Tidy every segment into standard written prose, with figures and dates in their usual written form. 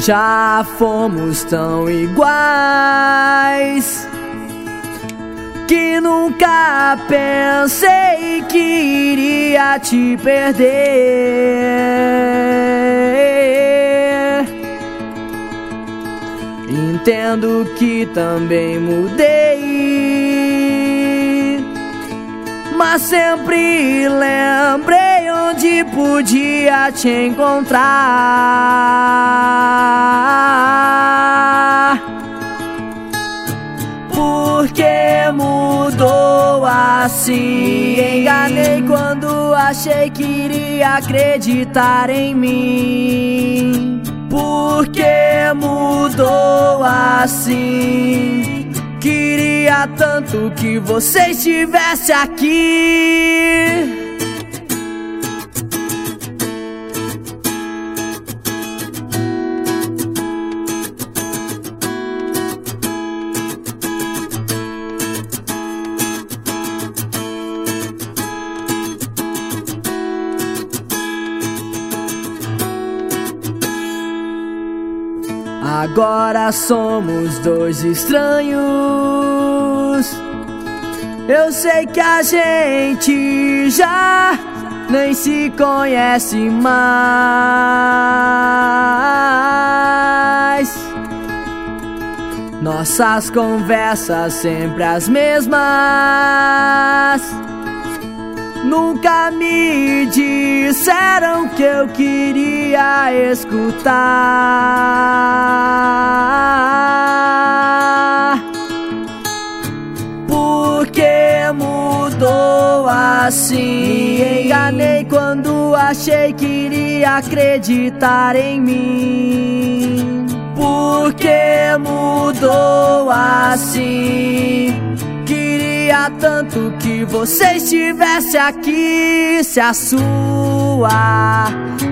Já fomos tão iguais que nunca pensei que iria te perder. Entendo que também mudei, mas sempre lembrei onde podia te encontrar. Porque mudou assim? Enganei quando achei que iria acreditar em mim. Porque mudou assim? Queria tanto que você estivesse aqui. Agora somos dois estranhos. Eu sei que a gente já nem se conhece mais. Nossas conversas sempre as mesmas. Nunca me disseram que eu queria escutar. Porque mudou assim? Me enganei quando achei que iria acreditar em mim. Porque mudou assim? Queria tanto que você estivesse aqui. Se a sua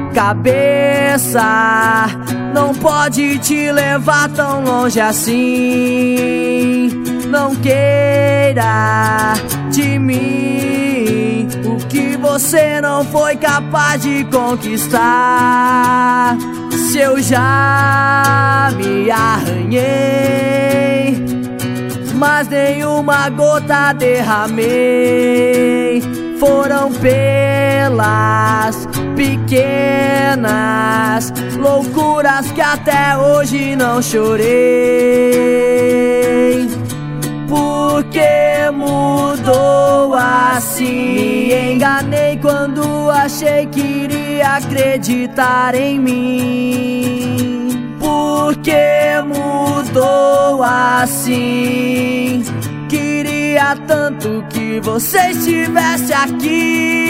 cabeça não pode te levar tão longe assim, não queira de mim o que você não foi capaz de conquistar. Se eu já me arranhei, mas nenhuma gota derramei. Foram pelas pequenas loucuras que até hoje não chorei. Porque mudou assim? Me enganei quando achei que iria acreditar em mim. Porque mudou assim? Queria tanto que você estivesse aqui.